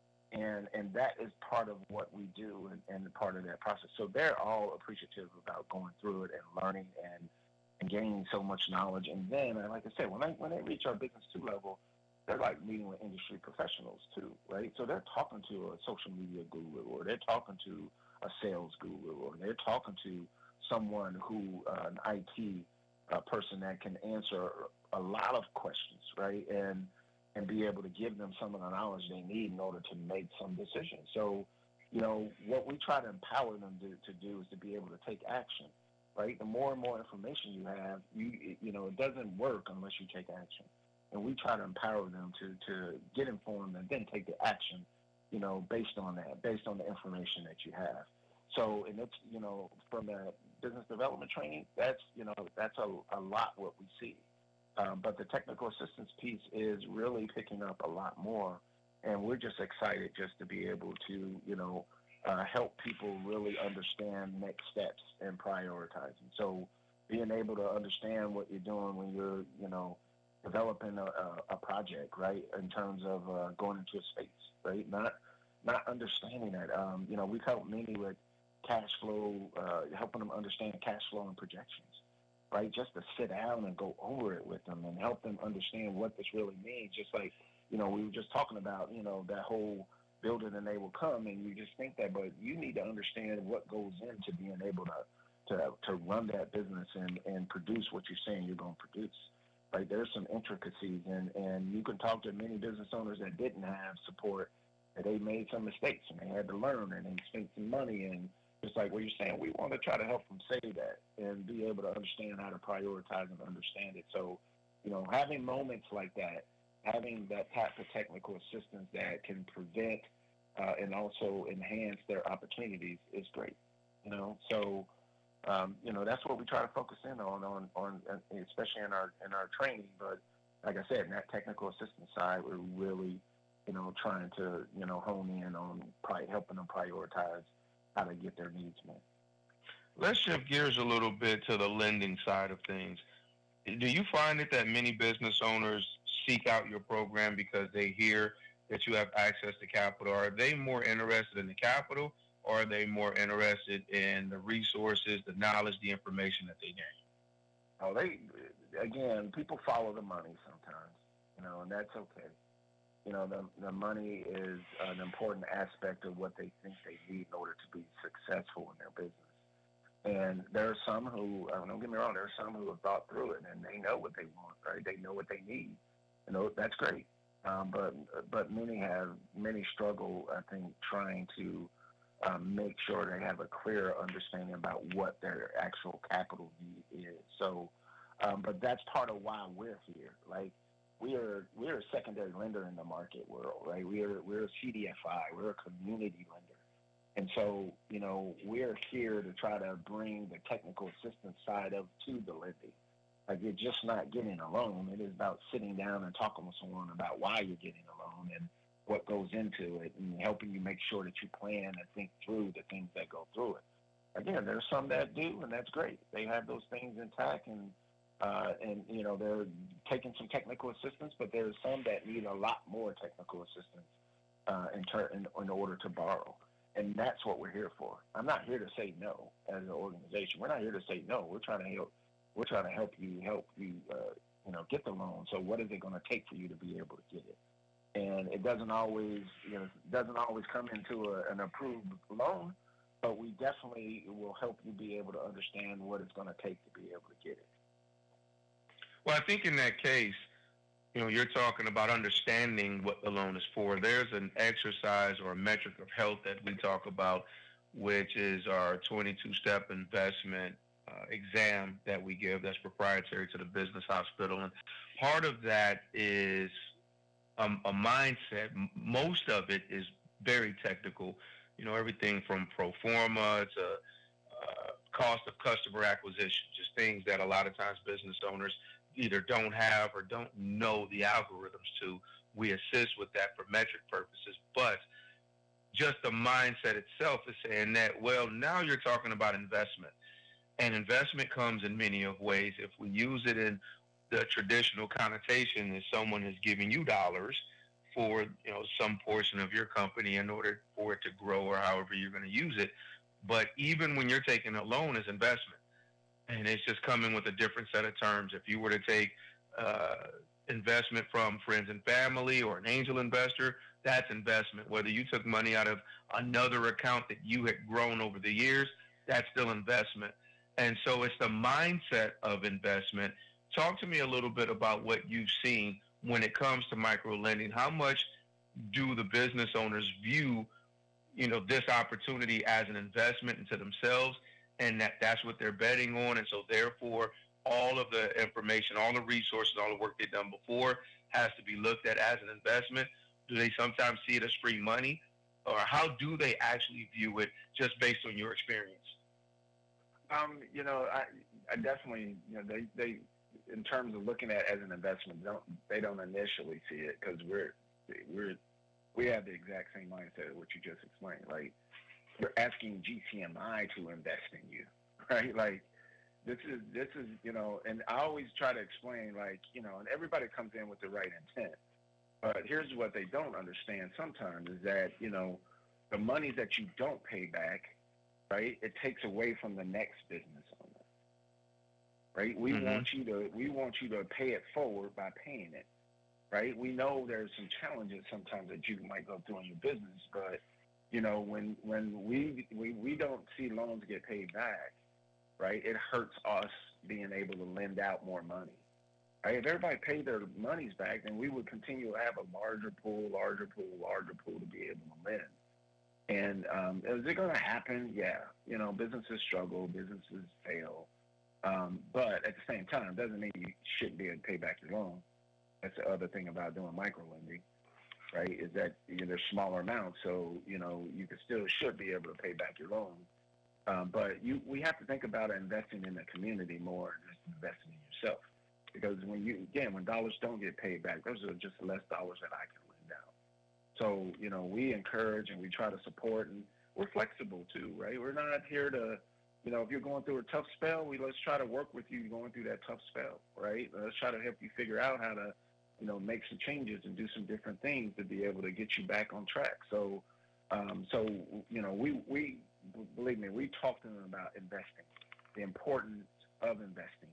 And and that is part of what we do and, and part of that process. So they're all appreciative about going through it and learning and, and gaining so much knowledge. And then, like I said, when they, when they reach our business two level, they're like meeting with industry professionals too, right? So they're talking to a social media guru, or they're talking to a sales guru, or they're talking to someone who, uh, an I T uh, person that can answer a lot of questions, right? And and be able to give them some of the knowledge they need in order to make some decisions. So, you know, what we try to empower them to, to do is to be able to take action, right? The more and more information you have, you you know, it doesn't work unless you take action. And we try to empower them to, to get informed and then take the action, you know, based on that, based on the information that you have. So, and it's, you know, from the business development training, that's, you know, that's a, a lot what we see. Um, but the technical assistance piece is really picking up a lot more, and we're just excited just to be able to, you know, uh, help people really understand next steps and prioritizing. So being able to understand what you're doing when you're, you know, developing a, a, a project, right, in terms of uh, going into a space, right, not not understanding that. Um, you know, we've helped many with cash flow, uh, helping them understand cash flow and projections. Right, just to sit down and go over it with them and help them understand what this really means. Just like, you know, we were just talking about, you know, that whole build it and they will come, and you just think that, but you need to understand what goes into being able to to, to run that business and, and produce what you're saying you're going to produce. Right, there's some intricacies, and, and you can talk to many business owners that didn't have support, that they made some mistakes and they had to learn and they spent some money. And just like what you're saying, we want to try to help them say that and be able to understand how to prioritize and understand it. So, you know, having moments like that, having that type of technical assistance that can prevent uh, and also enhance their opportunities is great. You know, so um, you know, that's what we try to focus in on, on, on, especially in our in our training. But like I said, in that technical assistance side, we're really, you know, trying to, you know, hone in on probably helping them prioritize how to get their needs met. Let's shift gears a little bit to the lending side of things. Do you find it that many business owners seek out your program because they hear that you have access to capital? Are they more interested in the capital, or are they more interested in the resources, the knowledge, the information that they gain? Oh, they, again, people follow the money sometimes, you know, and that's okay. You know, the, the money is an important aspect of what they think they need in order to be successful in their business. And there are some who, uh, don't get me wrong, there are some who have thought through it and they know what they want, right? They know what they need. You know, that's great. Um, but but many have, many struggle, I think, trying to um, make sure they have a clear understanding about what their actual capital need is. So, um, but that's part of why we're here. Like, we are we're a secondary lender in the market world, right? We're we're a C D F I, we're a community lender. And so, you know, we're here to try to bring the technical assistance side of to the lending. Like, you're just not getting a loan. It is about sitting down and talking with someone about why you're getting a loan and what goes into it, and helping you make sure that you plan and think through the things that go through it. Again, there's some that do, and that's great. They have those things intact, and uh, and you know, they're taking some technical assistance, but there's some that need a lot more technical assistance uh, in, ter- in in order to borrow. And that's what we're here for. I'm not here to say no as an organization. We're not here to say no. We're trying to help. We're trying to help you help you uh, you know, get the loan. So what is it going to take for you to be able to get it? And it doesn't always, you know, doesn't always come into a, an approved loan, but we definitely will help you be able to understand what it's going to take to be able to get it. Well, I think in that case, you know, you're talking about understanding what the loan is for. There's an exercise or a metric of health that we talk about, which is our twenty-two step investment uh, exam that we give that's proprietary to the business hospital. And part of that is um, a mindset. Most of it is very technical, you know, everything from pro forma to uh, cost of customer acquisition, just things that a lot of times business owners either don't have or don't know the algorithms to. We assist with that for metric purposes, but just the mindset itself is saying that, well, now you're talking about investment, and investment comes in many of ways. If we use it in the traditional connotation that someone is giving you dollars for, you know, some portion of your company in order for it to grow or however you're going to use it. But even when you're taking a loan as investment, and it's just coming with a different set of terms. If you were to take uh, investment from friends and family or an angel investor, that's investment. Whether you took money out of another account that you had grown over the years, that's still investment. And so it's the mindset of investment. Talk to me a little bit about what you've seen when it comes to micro lending. How much do the business owners view, you know, this opportunity as an investment into themselves, and that that's what they're betting on? And so therefore, all of the information, all the resources, all the work they've done before has to be looked at as an investment? Do they sometimes see it as free money? Or how do they actually view it, just based on your experience? Um, you know, I, I definitely, you know, they, they, in terms of looking at it as an investment, don't they don't initially see it, because we're, we're, we have the exact same mindset of what you just explained. Like, you're asking G C M I to invest in you, right? Like, this is, this is, you know, and I always try to explain, like, you know, and everybody comes in with the right intent. But here's what they don't understand sometimes is that, you know, the money that you don't pay back, right, it takes away from the next business owner, right? We mm-hmm. want you to, we want you to pay it forward by paying it, right? We know there's some challenges sometimes that you might go through in your business, but, you know, when, when we, we, we don't see loans get paid back, right, it hurts us being able to lend out more money. Right? If everybody paid their monies back, then we would continue to have a larger pool, larger pool, larger pool to be able to lend. And um, is it going to happen? Yeah. You know, businesses struggle, businesses fail. Um, but at the same time, it doesn't mean you shouldn't be able to pay back your loan. That's the other thing about doing micro lending, right, is that, you know, there's smaller amounts. So, you know, you can still should be able to pay back your loan. Um, but you, we have to think about investing in the community more than just investing in yourself. Because when you, again, when dollars don't get paid back, those are just less dollars that I can lend out. So, you know, we encourage and we try to support, and we're flexible too, right? We're not here to, you know, if you're going through a tough spell, we let's try to work with you going through that tough spell, right? Let's try to help you figure out how to, you know, make some changes and do some different things to be able to get you back on track. So, um, so you know, we, we, believe me, we talk to them about investing, the importance of investing.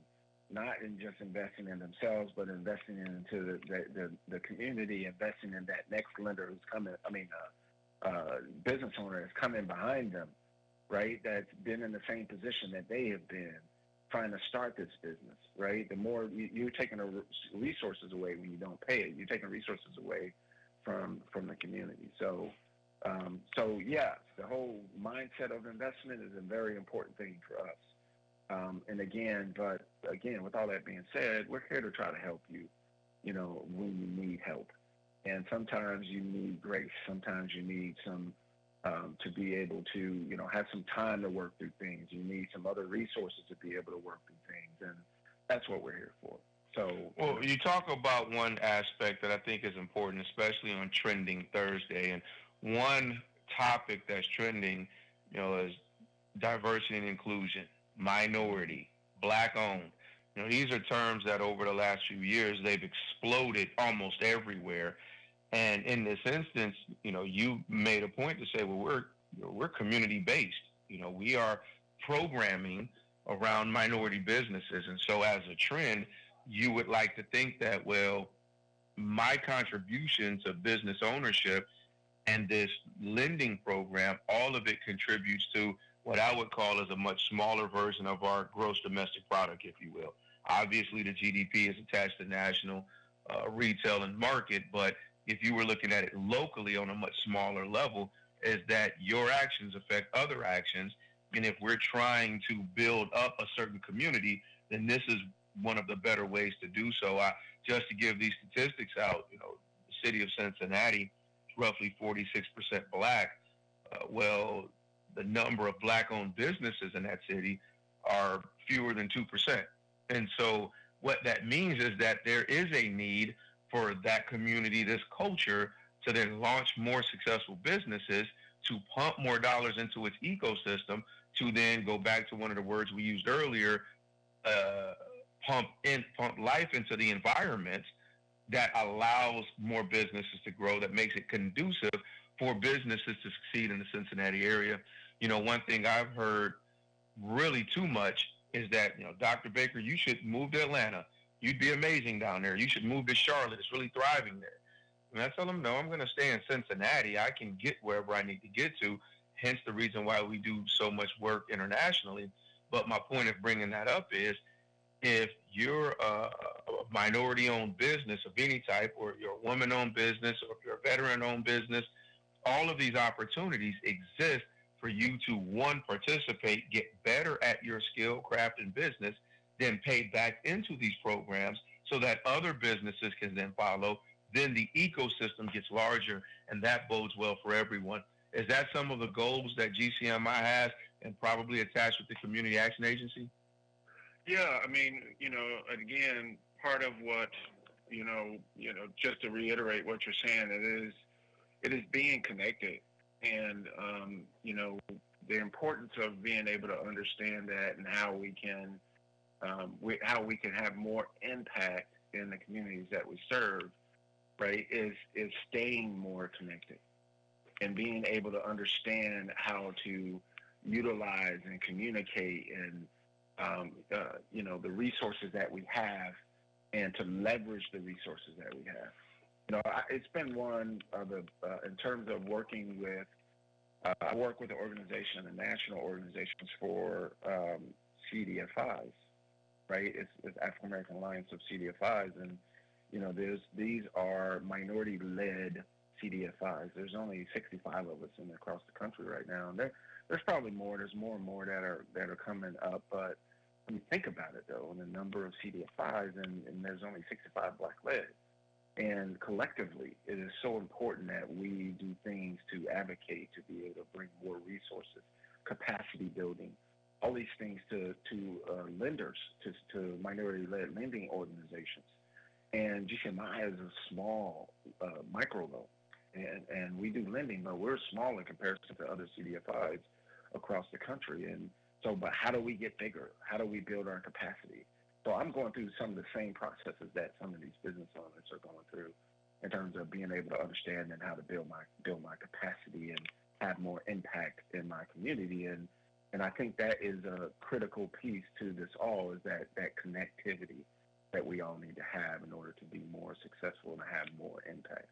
not in just investing in themselves, but investing into the, the, the, the community, investing in that next lender who's coming, I mean, uh, uh, business owner is coming behind them, right? That's been in the same position that they have been trying to start this business, right? The more you, you're taking the resources away when you don't pay it, you're taking resources away from from the community. So, um, so yeah, the whole mindset of investment is a very important thing for us. Um, and again, but again, with all that being said, we're here to try to help you, you know, when you need help. And sometimes you need grace. Sometimes you need some, um, to be able to, you know, have some time to work through things. You need some other resources to be able to work through things. And that's what we're here for. So, well, you talk about one aspect that I think is important, especially on Trending Thursday. And one topic that's trending, you know, is diversity and inclusion, minority, black owned. You know, these are terms that over the last few years, they've exploded almost everywhere. And in this instance, you know, you made a point to say, well, we're we're community based. You know, we are programming around minority businesses. And so as a trend, you would like to think that, well, my contribution to business ownership and this lending program, all of it contributes to what I would call as a much smaller version of our gross domestic product, if you will. Obviously, the G D P is attached to national uh, retail and market, but if you were looking at it locally on a much smaller level, is that your actions affect other actions. And if we're trying to build up a certain community, then this is one of the better ways to do so. I, just to give these statistics out, you know, the city of Cincinnati is roughly forty-six percent black. Uh, well, the number of black-owned businesses in that city are fewer than two percent. And so what that means is that there is a need for that community, this culture, to then launch more successful businesses, to pump more dollars into its ecosystem, to then go back to one of the words we used earlier, uh, pump in, pump life into the environment that allows more businesses to grow, that makes it conducive for businesses to succeed in the Cincinnati area. You know, one thing I've heard really too much is that, you know, Doctor Baker, you should move to Atlanta. You'd be amazing down there. You should move to Charlotte. It's really thriving there. And I tell them, no, I'm going to stay in Cincinnati. I can get wherever I need to get to, hence the reason why we do so much work internationally. But my point of bringing that up is, if you're a, a minority-owned business of any type, or you're a woman-owned business, or if you're a veteran-owned business, all of these opportunities exist for you to, one, participate, get better at your skill, craft, and business, then pay back into these programs so that other businesses can then follow. Then the ecosystem gets larger, and that bodes well for everyone. Is that some of the goals that G C M I has, and probably attached with the Community Action Agency? Yeah, I mean, you know, again, part of what, you know, you know, just to reiterate what you're saying, it is, it is being connected, and um, you know, the importance of being able to understand that, and how we can, um, we, how we can have more impact in the communities that we serve, right? Is is staying more connected, and being able to understand how to utilize and communicate and Um, uh, you know, the resources that we have, and to leverage the resources that we have. You know, I, it's been one of the, uh, in terms of working with, uh, I work with the organization, the national organizations for um, C D F Is, right? It's, it's African American Alliance of C D F Is, and, you know, there's, these are minority-led C D F Is. There's only sixty-five of us in across the country right now, and there, there's probably more. There's more and more that are that are coming up, but when you think about it, though, and the number of C D F Is, and, and there's only sixty-five black-led, and collectively, it is so important that we do things to advocate, to be able to bring more resources, capacity building, all these things to to uh, lenders, to to minority-led lending organizations. And G C M I is a small uh, micro loan, and and we do lending, but we're small in comparison to other C D F Is across the country. And so, but how do we get bigger? How do we build our capacity? So I'm going through some of the same processes that some of these business owners are going through, in terms of being able to understand and how to build my build my capacity and have more impact in my community. And And I think that is a critical piece to this all is that that connectivity that we all need to have in order to be more successful and have more impact.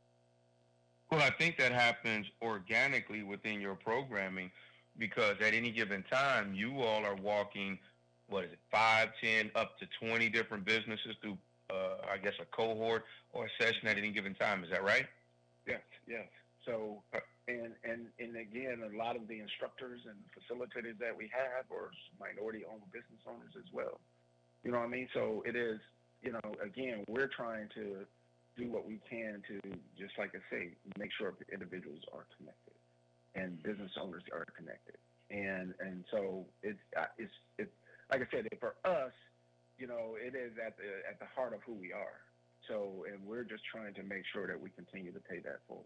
Well, I think that happens organically within your programming because at any given time, you all are walking, what is it, five, ten, up to twenty different businesses through, uh, I guess, a cohort or a session at any given time. Is that right? Yes, yes. So, and and and again, a lot of the instructors and facilitators that we have are minority-owned business owners as well. You know what I mean? So it is, you know, again, we're trying to do what we can to, just like I say, make sure individuals are connected and business owners are connected. And and so it's uh, it's it's like I said, for us, you know, it is at the at the heart of who we are. So, and we're just trying to make sure that we continue to pay that forward.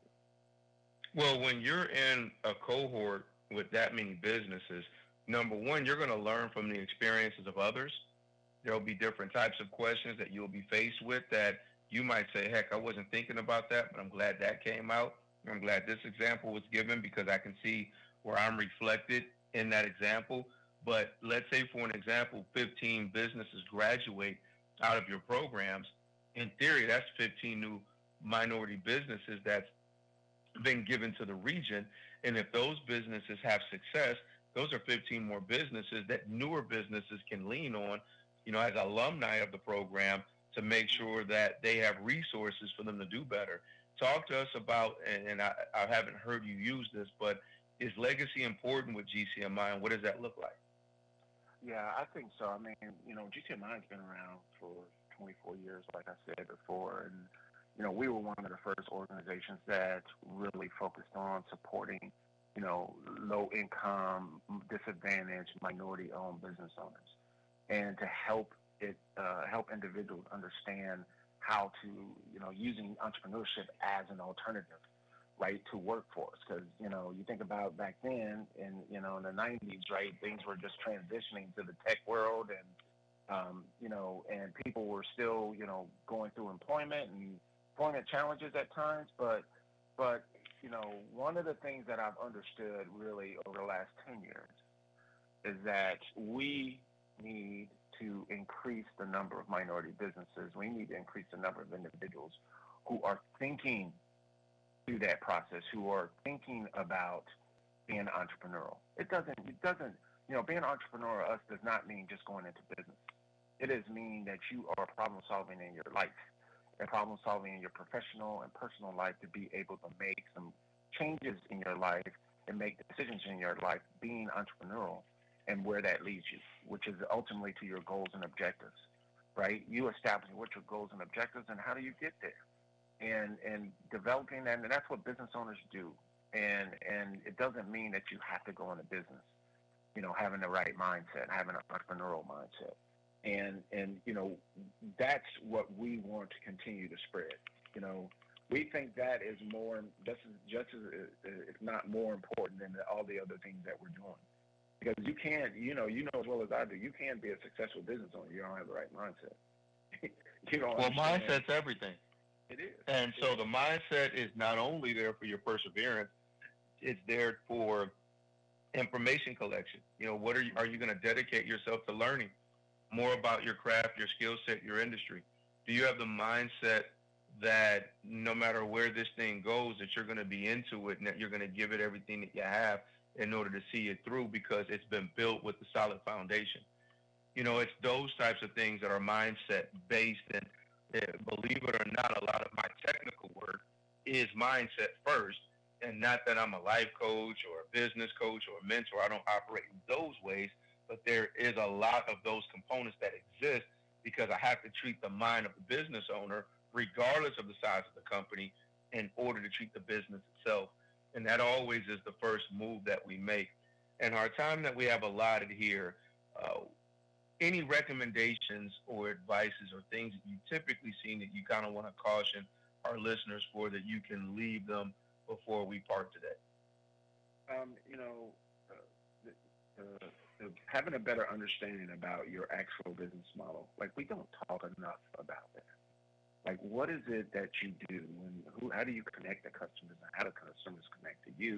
Well, when you're in a cohort with that many businesses, number one, you're going to learn from the experiences of others. There'll be different types of questions that you'll be faced with that you might say, heck, I wasn't thinking about that, but I'm glad that came out. I'm glad this example was given because I can see where I'm reflected in that example. But let's say, for an example, fifteen businesses graduate out of your programs. In theory, that's fifteen new minority businesses that's been given to the region. And if those businesses have success, those are fifteen more businesses that newer businesses can lean on, you know, as alumni of the program to make sure that they have resources for them to do better. Talk to us about, and, and I, I haven't heard you use this, but is legacy important with G C M I, and what does that look like? Yeah, I think so. I mean, you know, G C M I has been around for twenty-four years, like I said before, and you know, we were one of the first organizations that really focused on supporting, you know, low-income, disadvantaged, minority-owned business owners, and to help it uh, help individuals understand how to, you know, using entrepreneurship as an alternative, right, to workforce. Because, you know, you think about back then, in you know, in the nineties, right, things were just transitioning to the tech world, and um, you know, and people were still, you know, going through employment and employment challenges at times, but but you know, one of the things that I've understood really over the last ten years is that we need to increase the number of minority businesses. We need to increase the number of individuals who are thinking through that process, who are thinking about being entrepreneurial. It doesn't it doesn't you know, being an entrepreneur to us does not mean just going into business. It is mean that you are problem solving in your life, and problem solving in your professional and personal life to be able to make some changes in your life and make decisions in your life, being entrepreneurial and where that leads you, which is ultimately to your goals and objectives, right? You establishing what your goals and objectives and how do you get there, and and developing that, and that's what business owners do. And and it doesn't mean that you have to go into business, you know, having the right mindset, having an entrepreneurial mindset. And, and you know, that's what we want to continue to spread. You know, we think that is more, just as, just as, if not more important than all the other things that we're doing. Because you can't, you know, you know as well as I do, you can't be a successful business owner. You don't have the right mindset. you don't Well, mindset's everything. It is. And it so is. the mindset is not only there for your perseverance, it's there for information collection. You know, what are you, are you going to dedicate yourself to learning more about your craft, your skill set, your industry? Do you have the mindset that no matter where this thing goes, that you're going to be into it and that you're going to give it everything that you have in order to see it through because it's been built with a solid foundation? You know, it's those types of things that are mindset based. And uh, believe it or not, a lot of my technical work is mindset first, and not that I'm a life coach or a business coach or a mentor. I don't operate in those ways, but there is a lot of those components that exist because I have to treat the mind of the business owner, regardless of the size of the company, in order to treat the business itself. And that always is the first move that we make. And our time that we have allotted here, uh, any recommendations or advices or things that you typically see that you kind of want to caution our listeners for, that you can leave them before we part today? Um, you know, uh, the, uh, the, having a better understanding about your actual business model. Like, we don't talk enough about that. Like, what is it that you do, and who? How do you connect the customers, and how do customers connect to you?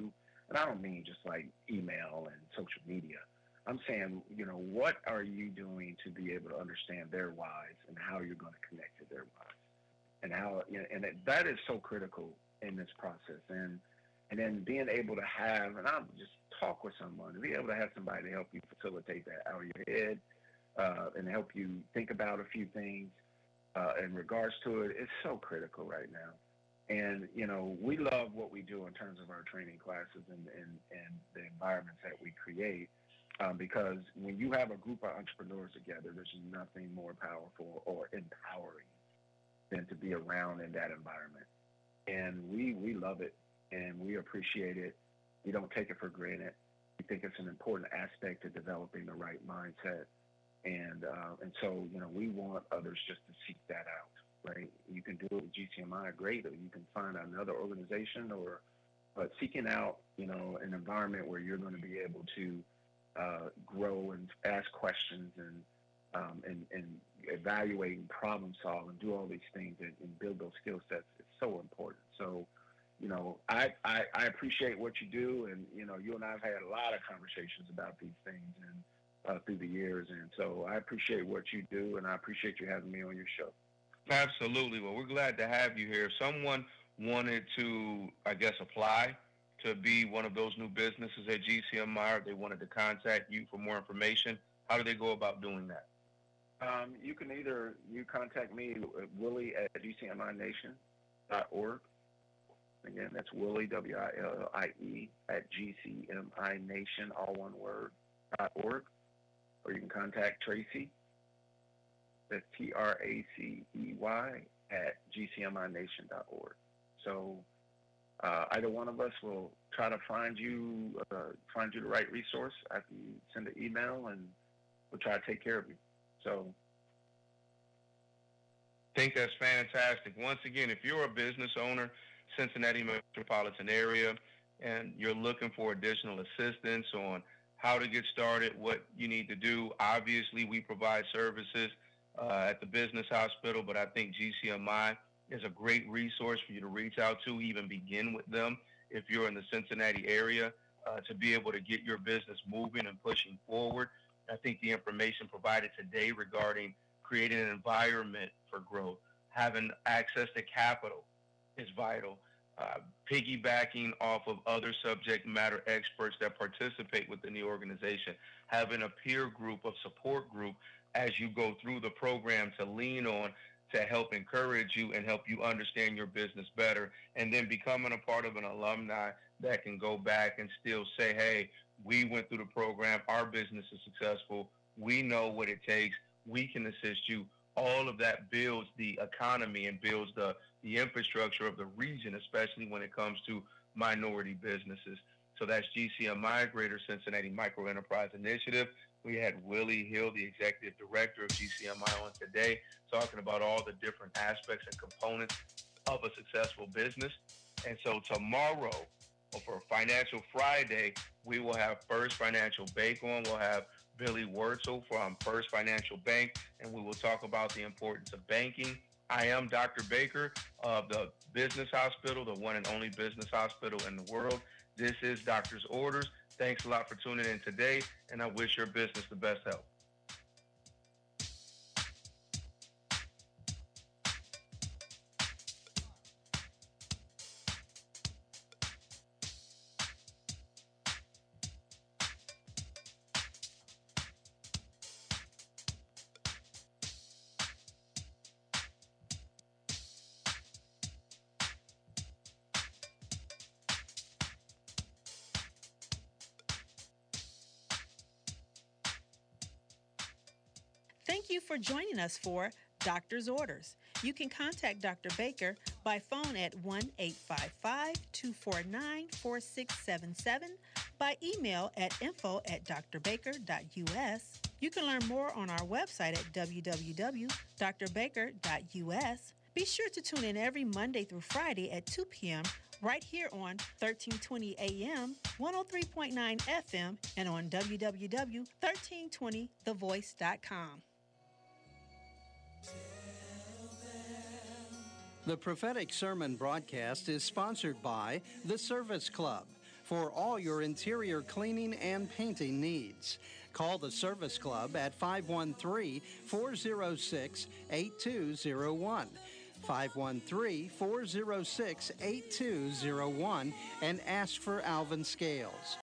And I don't mean just like email and social media. I'm saying, you know, what are you doing to be able to understand their whys and how you're going to connect to their whys, and how, you know, and it, that is so critical in this process. And and then being able to have, and I'll just talk with someone, and be able to have somebody to help you facilitate that out of your head, uh, and help you think about a few things uh, in regards to it. It's so critical right now. And, you know, we love what we do in terms of our training classes and, and, and the environments that we create. Um, because when you have a group of entrepreneurs together, there's nothing more powerful or empowering than to be around in that environment. And we, we love it, and we appreciate it. We don't take it for granted. We think it's an important aspect to developing the right mindset. And uh, and so, you know, we want others just to seek that out, right? You can do it with G C M I, great, or you can find another organization, or but seeking out, you know, an environment where you're going to be able to uh, grow and ask questions and, um, and and evaluate and problem solve and do all these things and, and build those skill sets is so important. So, you know, I, I, I appreciate what you do, and, you know, you and I have had a lot of conversations about these things and uh, through the years, and so I appreciate what you do, and I appreciate you having me on your show. Absolutely. Well, we're glad to have you here. If someone wanted to, I guess, apply to be one of those new businesses at G C M I, or they wanted to contact you for more information, how do they go about doing that? Um, you can either, you contact me, Willie at G C M I nation dot org. Again, that's Willie, W I L L I E, at G C M I nation, all one word, dot org. Or you can contact Tracy, that's T R A C E Y, at G C M I nation dot org. So uh, either one of us will try to find you, uh, find you the right resource after you send an email, and we'll try to take care of you. So I think that's fantastic. Once again, if you're a business owner, Cincinnati metropolitan area, and you're looking for additional assistance on how to get started, what you need to do, obviously we provide services uh, at the business hospital, but I think G C M I is a great resource for you to reach out to, even begin with them if you're in the Cincinnati area, uh, to be able to get your business moving and pushing forward. I think the information provided today regarding creating an environment for growth, having access to capital is vital. Uh, piggybacking off of other subject matter experts that participate within the organization, having a peer group, of support group as you go through the program to lean on to help encourage you and help you understand your business better, and then becoming a part of an alumni that can go back and still say, hey, we went through the program, our business is successful, we know what it takes, we can assist you. All of that builds the economy and builds the, the infrastructure of the region, especially when it comes to minority businesses. So that's G C M I, Greater Cincinnati Micro Enterprise Initiative. We had Willie Hill, the Executive Director of G C M I, on today, talking about all the different aspects and components of a successful business. And so tomorrow, or for Financial Friday, we will have First Financial Bank on. We'll have Billy Wurtzel from First Financial Bank, and we will talk about the importance of banking. I am Doctor Baker of the Business Hospital, the one and only business hospital in the world. This is Doctor's Orders. Thanks a lot for tuning in today, and I wish your business the best health. Thank you for joining us for Doctor's Orders. You can contact Doctor Baker by phone at one eight five five, two four nine, four six seven seven, by email at info at d r baker dot u s. You can learn more on our website at w w w dot d r baker dot u s. Be sure to tune in every Monday through Friday at two p.m. right here on thirteen twenty A M, one oh three point nine F M, and on w w w dot thirteen twenty the voice dot com. The prophetic sermon broadcast is sponsored by The Service Club, for all your interior cleaning and painting needs. Call the Service Club at five one three, four oh six, eight two oh one. five one three, four oh six, eight two oh one and ask for Alvin Scales.